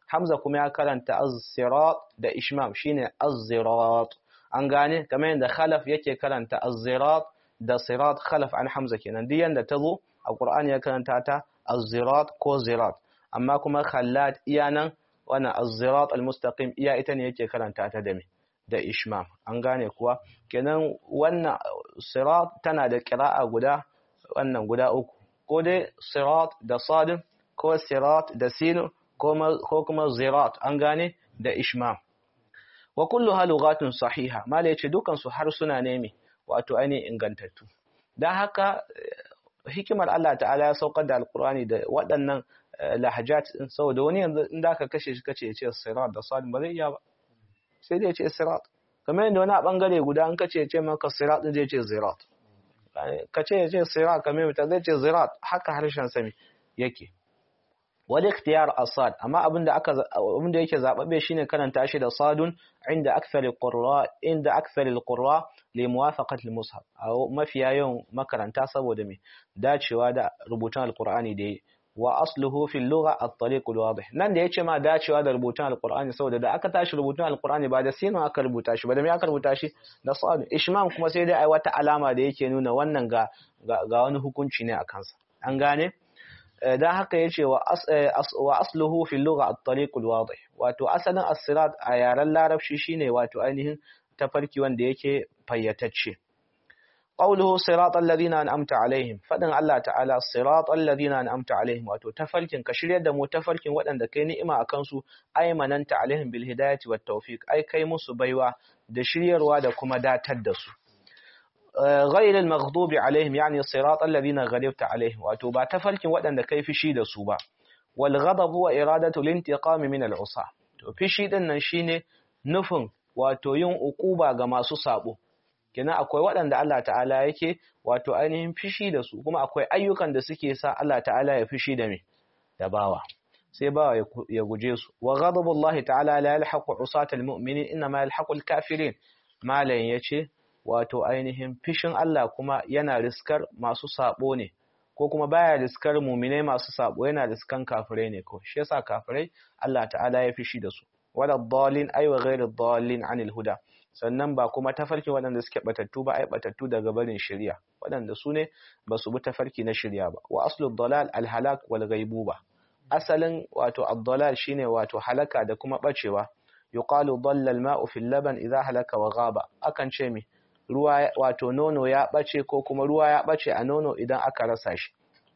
Hamza kuma ya karanta az-sirat da ishmam shine az-zirat an gane kamar yadda Khalaf yake karanta az-zirat da sirat Khalaf an Hamza kenan duk yanda tazo a Qur'ani ya karanta ta az-zirat ko zirat amma kuma Khallad iya nan wannan az-zirat al-mustaqim iya ita ne yake karanta ta da me da ishmam an gane kuwa kenan wannan sirat tana da qira'a guda wannan guda uku ko dai sirat da sadin ko sirat da sin ko kuma zirat an gane da ishmam wa kulluha lughatun sahiha mala yace dukan su harsuna ne me wato ainihin ingantattu dan haka hikimar Allah ta'ala ya saukar da alqur'ani da waɗannan lahajat din saboda wani yanzu in da ka kashe shi kace yace sirat da sadin ba zai iya ba sai dai yace sirat kamar yadda wani a bangare guda an kace yace maka sirat din zai yace zirat kace yace sirat kamar mutum zai ce zirat haka harshen sami yake wal ikhtiyar asad amma abinda aka abinda yake zababbe shine karanta shi da sadun inda akthar alqurra inda akthar alqurra li muwafaqat almushaf aw mafiya yawan makaranta saboda me dacewa da rubutun alqur'ani da wa asluhu fi al-lugha at-tariq al-wadih nan da yace ma dacewa da rubutun alqur'ani saboda da aka tashi rubutun alqur'ani ba da sinu aka rubuta shi ba da me aka rubuta shi da sad ishmam kuma sai dai ai wata alama da yake nuna wannan ga ga wani hukunci ne a kansa an gane dan haka yace wa wa asluhu fi al-lugha at-tariq al-wadih wato asalin as-sirat a yaran larabci shine wato ainihin tafarki wanda yake fayyatacce قوله صراط الذين أنعمت عليهم فدن الله تعالى صراط الذين أنعمت عليهم واتو تفركن كشرية دمو تفركن وأن دكيني إما أكنسو أي مننت عليهم بالهداية والتوفيق أي كيمس بيوا دشرية روادا كما دا تدسو غير المغضوب عليهم يعني صراط الذين غضبت عليهم واتو با تفركن وأن دكيف شيد سوبا والغضب هو إرادة الانتقام من العصا في شيد نشيني نفن واتو يون أقوبا غماسو سابو kenan akwai waɗanda Allah ta'ala yake wato ainihin fishi da su kuma akwai ayyukan da suke sa Allah ta'ala ya fishi da me da bawa sai bawa ya guje su wa ghadabullahi ta'ala la yalhaqu usatal mu'minin inma yalhaqu al-kafirin malan yace wato ainihin fishin Allah kuma yana riskar masu sabo ne ko kuma baya riskar mu'minai masu sabo yana riskan kafirai ne ko shi yasa kafirai Allah ta'ala ya fishi da su wala dallin ay wa ghayr dallin anil huda sannan ba kuma tafarki waɗanda suke batattu ba ai batattu daga barin shari'a waɗanda su ne ba su bi tafarki na shari'a ba wa aslud dalal al halak wal ghaibuba asalin wato ad-dalal shine wato halaka da kuma bacewa yuqalu dalla al ma'u fil laban idha halaka wa ghaba akan ce mi ruwa wato nono ya bace ko kuma ruwa ya bace a nono idan aka rasa shi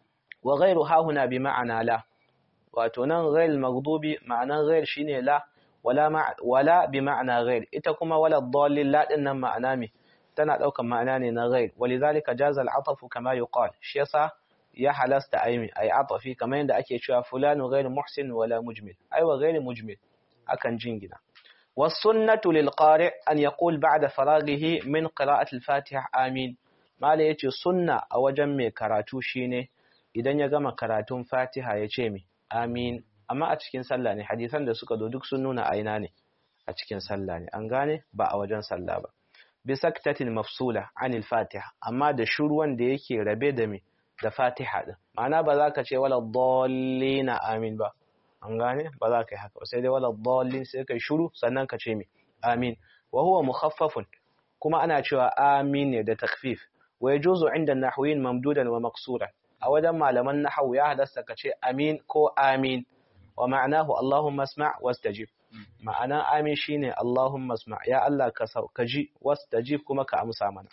wa ghairu hahuna bi ma'ana la wato nan ghail maghdubi ma'anan ghair shine la wala ma wala bi ma'ana ghair ita kuma wala dhallil la din nan ma'ana me tana daukan ma'ana ne na ghair walidhalika jaza al-'atf kama yuqal shi yasa ya halasta aymi ay atafi kamar yanda ake cewa fulanu ghairu muhsin wala mujmil ay wa ghairu mujmil akan jingina was sunnatu lil qari' an yaqul ba'da faraghihi min qira'ati al-fatiha amin mala yace sunna a wajen mai karatu shine idan ya gama karatun fatiha yace mi amin amma a cikin sallah ne hadisan da suka zo duk sun nuna aina ne a cikin sallah ne an gane ba a wajen sallah ba bi saktatin mafsula anil fatiha amma da shuruwan da yake rabe da me da fatiha din ma'ana ba za ka ce wala dallina amin ba an gane ba za ka yi haka sai dai wala dallin sai kai shuru sannan ka ce me amin wa huwa mukhaffafun kuma ana cewa amin ne da takhfif wa yajuzu inda an-nahwiyin mamdudan wa maqsuran a wajen malaman nahwu ya halasta ka ce amin ko amin wa ma'anahu Allahumma asma' wastajib ma'ana amin shine Allahumma asma' ya Allah ka ji wastajib kuma ka amsa mana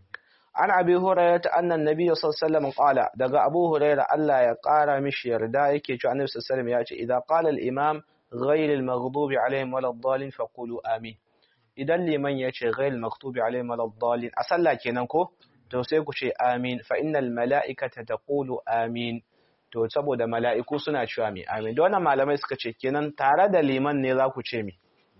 an abi hurairah anna an-nabiy sallallahu alaihi wasallam qala daga abu hurairah Allah ya kara mishi yarda yake cewa annabi sallallahu alaihi wasallam ya ce idza qala al-imam ghayr al-maghdubi alaihim wala ad-dallin faqulu amin idan liman ya ce ghayr al-maghdubi alaihim wala ad-dallin a sallah kenan ko to sai ku ce amin fa innal mala'ikata taqulu amin to saboda mala'iku suna cewa mi amin da wannan malamai suka ce kenan tare da liman ne za ku ce mi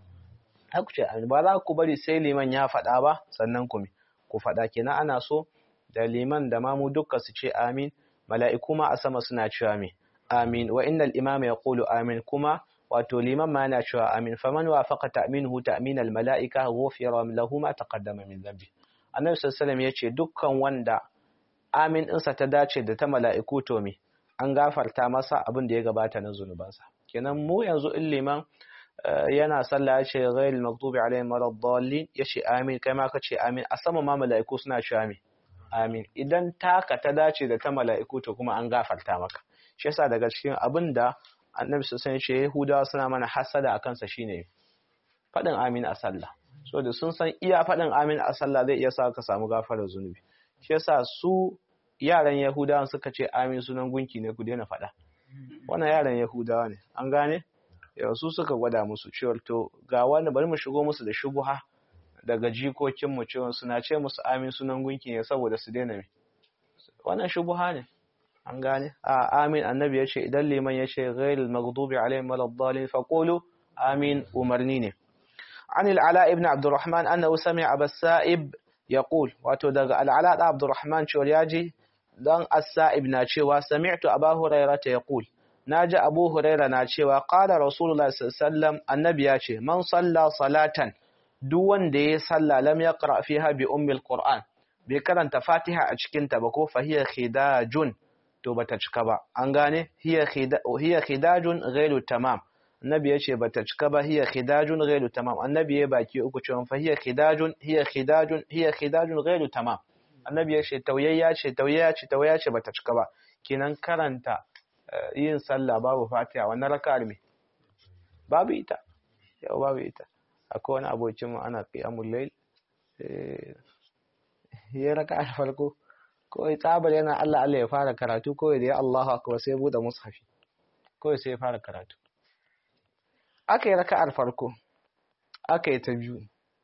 ha ku ce amin ba za ku bari sai liman ya faɗa ba sannan ku mi ku faɗa kenan ana so da liman da mamu dukkan su ce amin mala'iku ma a sama suna cewa mi amin wa innal imama yaqulu amin kuma wato liman ma yana cewa amin faman wafaqa ta'minuhu ta'min al mala'ika ghufira lahu ma taqaddama min dhanbi annabi sallallahu alaihi wasallam yace dukkan wanda amin ɗinsa ta dace da ta mala'iku to mi an gafarta masa abin da ya gabata na zunubansa kenan mu yanzu in liman yana sallah ya ce ghayril maghdubi alaihim waladdallin ya ce amin kai ma ka ce amin a sama ma mala'iku suna cewa amin amin idan taka ta dace da ta mala'iku to kuma an gafarta maka shi yasa daga cikin abinda annabi sallallahu alaihi wasallam ya Yahudawa suna mana hasada akan sa shine fadin amin a sallah so da sun san iya fadin amin a sallah zai iya sa ka samu gafarar zunubi shi yasa su yaran Yahudawa suka ce amin sunan gunki ne ku daina fada wannan yaran Yahudawa ne an gane yau su suka gwada musu cewa to ga wani bari mu shigo musu da shubuha daga jikokin mu cewa suna ce musu amin sunan gunki ne saboda su daina wannan shubuha ne an gane a amin annabi yace idan liman yace ghayril maghdubi alaihim waladdallin faqulu amin umarni ne عن العلاء ابن عبد الرحمن أنه سمع أبا السائب يقول wato daga العلاء عبد الرحمن cewa yaji dan as-sa'ib na cewa sami'tu Abu Hurairah yaqul naji Abu Hurairah na cewa qala Rasulullah sallallahu alaihi wasallam annabi yace man salla salatan duk wanda ya salla lam yaqra fiha bi ummi al-Qur'an bai karanta Fatiha a cikin ta ba ko fa hiya khidajun to bata cika ba an gane hiya khida hiya khidajun ghairu tamam annabi yace bata cika ba hiya khidajun ghairu tamam annabi ya baki uku cewa fa hiya khidajun hiya khidajun hiya khidajun ghairu tamam annabi yace tauyayya ce tauyayya ce tauyayya ce bata cika ba kenan karanta yin sallah babu Fatiha wannan raka'ar me babu ita yau babu ita akwai wani abokin mu ana qiyamul layl eh ya raka'ar farko ko tsabar yana Allah Allah ya fara karatu ko da ya Allahu akbar sai bude mushafi ko sai ya fara karatu aka yi raka'ar farko aka yi ta biyu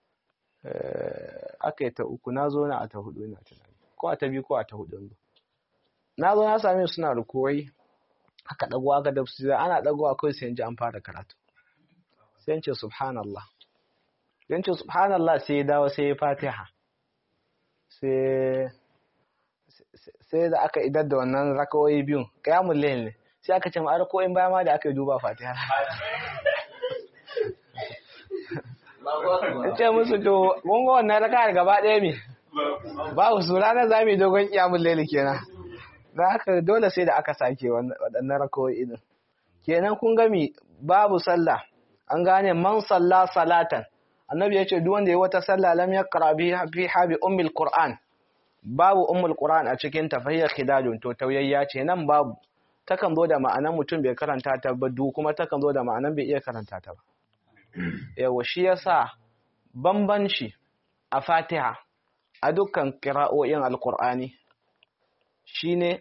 aka yi ta uku na zo na a ta hudu ina tunani ko a ta biyu ko a ta hudu na zo na same suna rukuwai aka dago aka da su ana dago akwai sai ji an fara karatu sai ce subhanallah sai ce subhanallah sai ya dawo sai ya Fatiha sai sai da aka idar da wannan rakawoyi biyun qiyamul layl ne sai aka ce ma rakawoyin baya ma da aka yi duba Fatiha ce musu to mun ga wannan raka'ar gaba ɗaya me babu su ranar zamu dogon qiyamul layl kenan dan haka dole sai da aka sake waɗannan rakawoyi din kenan kun ga mi babu sallah an gane man salla salatan annabi ya ce duk wanda ya wata sallah lam yaqra biha bi ummil qur'an babu ummul qur'an a cikin ta fahiya khidajun to tauyayya ce nan babu takan zo da ma'anan mutum bai karanta ta ba du kuma takan zo da ma'anan bai iya karanta ta ba yawa shi yasa bambanci a Fatiha a dukkan qira'o'in alqur'ani shine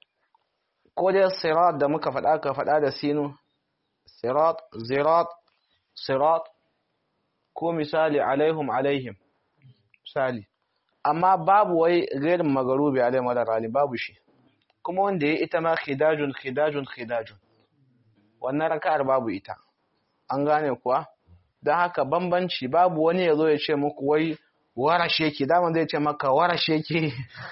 ko da sirat da muka faɗa ka faɗa da sinu sirat zirat sirat ko misali alaihim alaihim misali amma babu wai gairin magarubi alaihim wadarrali babu shi kuma wanda ya ita ma khidajun khidajun khidajun wannan raka'ar babu ita an gane kuwa don haka bambanci babu wani ya zo ya ce muku wai warashe ki daman zai ce maka warashe ki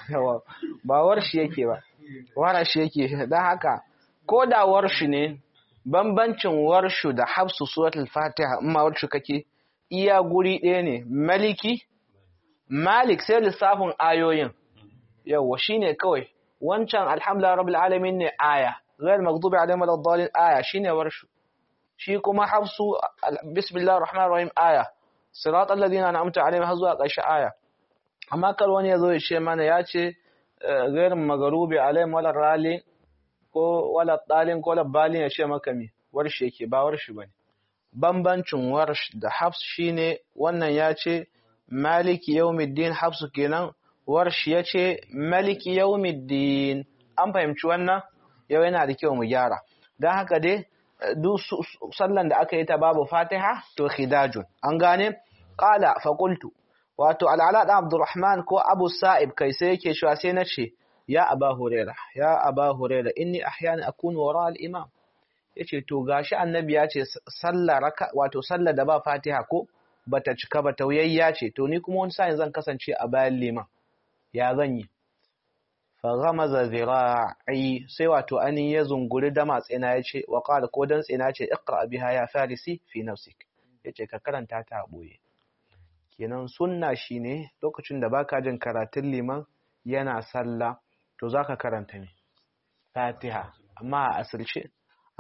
ba warshi yake ba warashe yake don haka ko da warshi ne bambancin warshu da hafsu suratul fatiha amma warshu kake iya guri ɗaya ne maliki malik sai lissafin ayoyin yawa shine kawai wancan alhamdulillah rabbil alamin ne aya ghayr maghdubi alaihim waladdallin aya shine warshu shi kuma hafsu bismillahir rahmanir rahim aya siratal ladina an'amta alaihim har zuwa ƙarshe aya amma kar wani yazo ya ce mana ya ce ghayr maghdubi alaihim waladdallin ko waladdallin ko labbalin ya ce maka mi warshi yake ba warshi bane bambancin warsh da hafs shine wannan ya ce maliki yawmiddin hafsu kenan warsh ya ce maliki yawmiddin an fahimci wannan yau yana da kyau mu gyara dan haka dai duk sallan da aka yi ta babu fatiha to khidajun an gane qala fa qultu wato al-ala da abdurrahman ko abu sa'ib kai sai yake cewa sai nace ya aba hurairah ya aba hurairah inni ahyana akunu wara al-imam yace to gashi annabi ya ce sallar raka wato sallar da ba fatiha ko bata cika ba tauyayya ce to ni kuma wani sa'in zan kasance a bayan liman ya zan yi fa ghamaza zira'i sai wato anin ya zunguri da matsina yace wa qala ko dan tsina ce iqra biha ya farisi fi nafsik yace ka karanta ta boye kenan sunna shine lokacin da baka jin karatun liman yana sallah to zaka karanta ne fatiha amma a asirce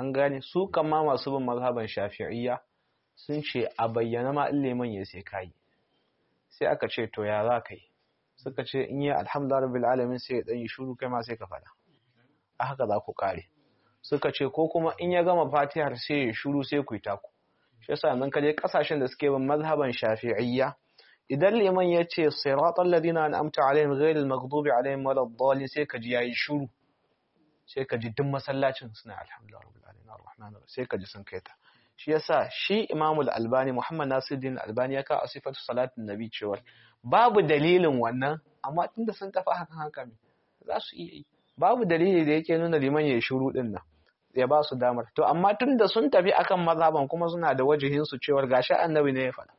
an gane su kama masu bin mazhaban shafi'iyya sun ce a bayyana ma in liman ya sai kai sai aka ce to ya za ka yi suka ce in yi alhamdulillah rabbil alamin sai ya dan yi shiru kai ma sai ka fada a haka za ku kare suka ce ko kuma in ya gama fatihar sai ya shiru sai ku yi taku shi yasa nan kaje kasashen da suke bin mazhaban shafi'iyya idan liman ya ce siratal ladina an'amta alaihim ghayril maghdubi alaihim waladdallin sai ka ji yayi shiru sai ka ji duk masallacin suna alhamdulillah rabbil alamin arrahmanir rahim sai ka ji sun kaita shi yasa shi imamul albani muhammad nasiruddin albani ya ka sifatu salatin nabi cewa babu dalilin wannan amma tunda sun tafi hakan haka ne za su iya yi babu dalili da yake nuna liman ya shiru din nan ya ba su damar to amma tunda sun tafi akan mazhaban kuma suna da wajihin su cewa gashi annabi ne ya faɗa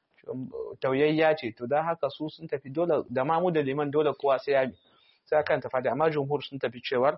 tauyayya ce to dan haka su sun tafi dole da mamu da liman dole kowa sai ya bi sai kan tafi amma jumhur sun tafi cewa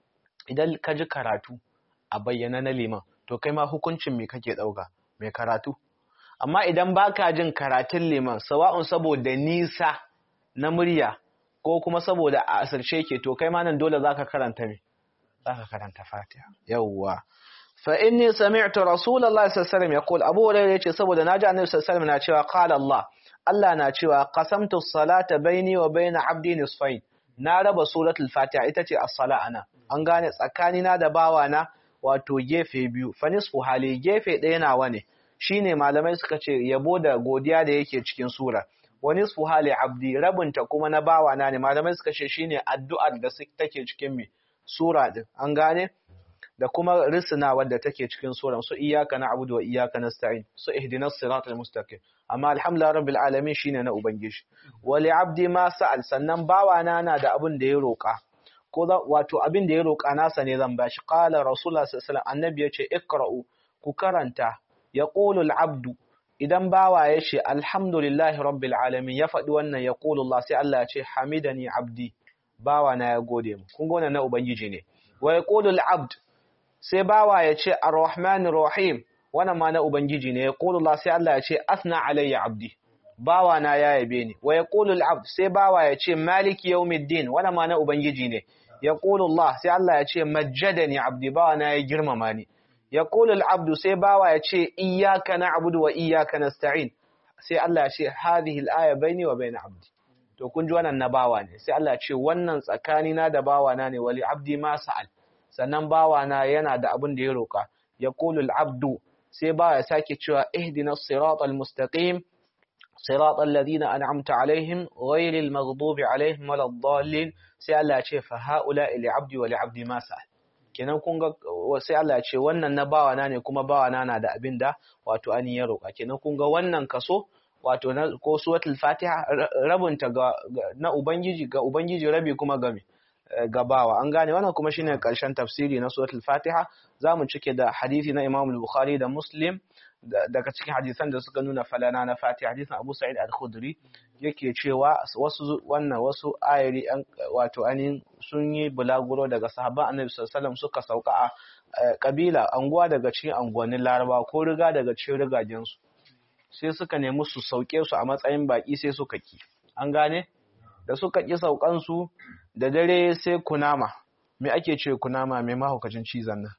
idan ka ji karatu a bayyana na liman to kai ma hukuncin me kake dauka mai karatu amma idan baka jin karatun liman sawa'un saboda nisa na murya ko kuma saboda a asirce yake to kai ma nan dole zaka karanta me zaka karanta Fatiha yawwa fa inni sami'tu rasulullahi sallallahu alaihi wasallam yaqul Abu Hurairah yace saboda naji Annabi sallallahu alaihi wasallam na cewa qala Allah Allah na cewa qasamtu as-salata baini wa baina 'abdi nisfayn na raba suratul Fatiha ita ce as-sala ana an gane tsakanina da bawana wato gefe biyu fa nisfu hali gefe ɗaya nawa ne shine malamai suka ce yabo da godiya da yake cikin sura wa nisfu hali abdi rabinta kuma na bawana ne malamai suka ce shine addu'ar da take cikin mi sura din an gane da kuma risna wadda take cikin suran su iyyaka na'budu wa iyyaka nasta'in su ihdinas siratal mustaqim amma alhamdulillah rabbil alamin shine na ubangiji wa li abdi ma sa'al sannan bawana na da abin da ya roka ko wato abin da ya roka nasa ne zan bashi qala rasulullah sallallahu alaihi wasallam annabi yace iqra'u ku karanta yaqulu al-abdu idan bawa ya ce alhamdulillahi rabbil alamin ya faɗi wannan yaqulu Allah sai Allah ya ce hamidani abdi bawa na ya gode mu kun gona na ubangiji ne wa yaqulu al-abd sai bawa ya ce arrahmanir rahim wannan ma na ubangiji ne yaqulu Allah sai Allah ya ce asna alayya abdi bawa na ya yabe ni wa yaqulu al-abd sai bawa ya ce maliki yawmiddin wannan ma na ubangiji ne yaqulu Allah sai Allah ya ce majjadani abdi bawa na ya girmama ni yaqulu al-abd sai bawa ya ce iyyaka na'budu wa iyyaka nasta'in sai Allah ya ce hadhihi al-aya baini wa baina abdi to kun ji wannan na bawa ne sai Allah ya ce wannan tsakanina da bawa na ne wali abdi ma sa'al sannan bawa na yana da abin da ya roka yaqulu al-abdu sai bawa ya sake cewa ihdinas siratal mustaqim siratal ladina an'amta alaihim ghayril maghdubi alaihim waladdallin sai Allah ya ce fa haula li abdi wa li abdi ma sa'al kenan kun ga sai Allah ya ce wannan na bawa na ne kuma bawa na na da abin da wato an ya roka kenan kun ga wannan kaso wato na ko suratul fatiha rabunta ga na ubangiji ga ubangiji rabi kuma ga me gabawa an gane wannan kuma shine karshen tafsiri na suratul fatiha zamu cike da hadisi na Imam al-Bukhari da Muslim daga cikin hadisan da suka nuna falana na fatiha hadisin Abu Sa'id al-Khudri yake cewa wasu wannan wasu ayari wato anin sun yi bulaguro daga sahabban Annabi sallallahu alaihi wasallam suka sauka a kabila anguwa daga cikin anguwannin Laraba ko riga daga cikin rigagen su sai suka nemi su sauke su a matsayin baki sai suka ki an gane da suka ki saukan su da dare sai kunama me ake ce kunama mai mahaukacin cizon nan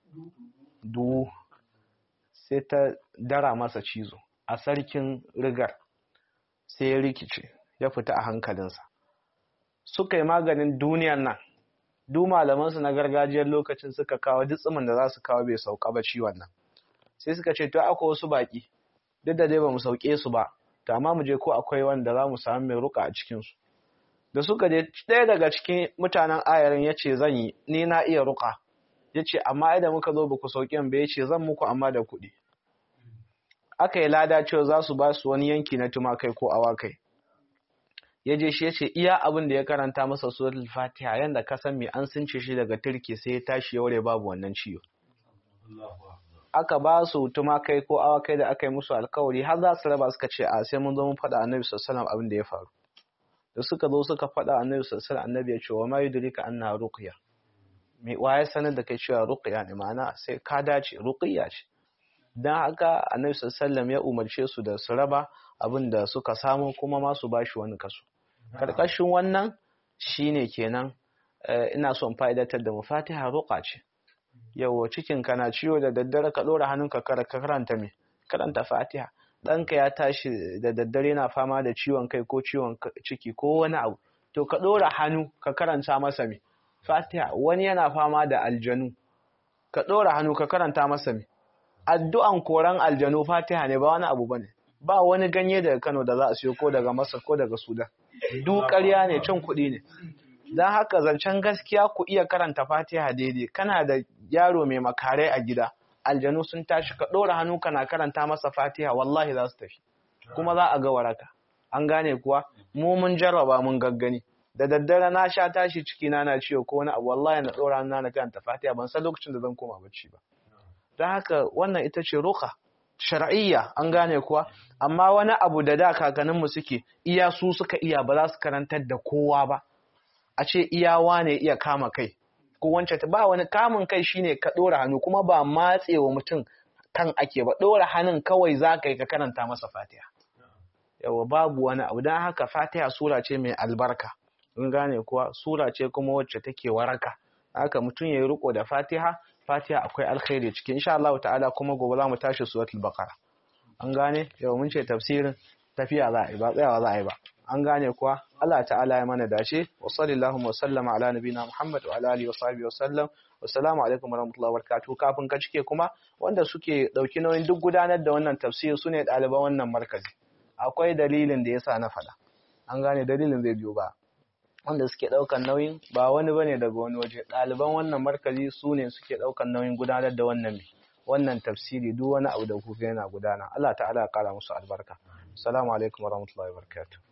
du sai ta dara masa cizo a sarkin rigar sai ya rikice ya fita a hankalinsa suka yi maganin duniyar nan du malamansu na gargajiyar lokacin suka kawo dutsimin da za su kawo bai sauka ba ciwon nan sai suka ce to akwai wasu baki duk da dai ba mu sauke su ba to amma mu je ko akwai wanda za mu samu mai ruka a cikinsu da suka je ɗaya daga cikin mutanen ayarin ya ce zan yi ni na iya ruka ya ce amma idan muka zo ba ku sauke ba ya ce zan muku amma da kuɗi aka yi lada cewa za su ba su wani yanki na tumakai ko awakai ya je shi ya ce iya abin da ya karanta masa suratul fatiha yanda ka san me an sunce shi daga turke sai ya tashi ya ware babu wannan ciwo aka ba su tumakai ko awakai da aka yi musu alkawari har za su raba suka ce a sai mun zo mun faɗa annabi sallallahu alaihi wasallam abin da ya faru da suka zo suka faɗa annabi sallallahu alaihi wasallam annabi ya ce wa ma yudrika anna ruqya me waye sanar da kai cewa ruqya ne ma'ana sai ka dace ruqya ce dan haka annabi sallallahu alaihi wasallam ya umarce su da su raba abin da suka samu kuma ma su bashi wani kaso karkashin wannan shine kenan ina son fa'idatar da mu Fatiha ruqa ce yawa cikin kana ciwo da daddare ka dora hannunka ka karanta me karanta Fatiha. Ɗanka ya tashi da daddare yana fama da ciwon kai ko ciwon ciki ko wani abu, to ka dora hannu ka karanta masa me Fatiha. Wani yana fama da aljanu, ka dora hannu ka karanta masa me addu'an koran aljanu Fatiha ne, ba wani abu bane. Ba wani ganye daga Kano da za a siyo ko daga Masar ko daga Sudan, duk ƙarya ne, cin kuɗi ne. Don haka zancen gaskiya ku iya karanta Fatiha daidai. Kana da yaro mai makare a gida, aljanu sun tashi, ka ɗora hannu kana karanta masa Fatiha, wallahi za su tafi kuma za a ga waraka. An gane kuwa? Mu mun jarraba mun gaggani. Da daddare na sha tashi ciki na na ciwo ko wani abu, wallahi na ɗora hannu na karanta Fatiha, ban san lokacin da zan koma bacci ba. Don haka wannan ita ce ruqa shar'iyya. An gane kuwa? Amma wani abu da da kakanninmu suke iya su suka iya, ba za su karantar da kowa ba. A ce iyawa ne iya kama kai ko wance ta ba wani kamun kai shine ka dora hannu, kuma ba matsewa mutum kan ake ba, dora hannun kawai zaka yi ka karanta masa Fatiha. Yawa babu wani abu. Dan haka Fatiha sura ce mai albarka. Kun gane kuwa? Sura ce kuma wacce take waraka. Haka mutum yayi riko da Fatiha. Fatiha akwai alkhairi cikin insha Allah ta'ala. Kuma gobe za mu tashi suratul Baqara. An gane? Yau mun ce tafsirin tafiya za a yi ba tsayawa za a yi ba. An gane kuwa? Allah ta'ala ya mana dace. Wa sallallahu wa sallama ala nabina Muhammad wa ala alihi wa sahbihi wa sallam. Wassalamu alaikum warahmatullahi wabarakatuh. Kafin ka cike kuma, wanda suke dauki nauyin duk gudanar da wannan tafsir sune ɗaliban wannan markazi. Akwai dalilin da yasa na faɗa. An gane dalilin zai biyo ba. Wanda suke daukan nauyin ba wani bane daga wani waje. Ɗaliban wannan markazi sune suke daukan nauyin gudanar da wannan wannan tafsiri, duk wani abu da kuka yana gudana. Allah ta'ala ya kara musu albarka. Assalamu alaikum warahmatullahi wabarakatuh.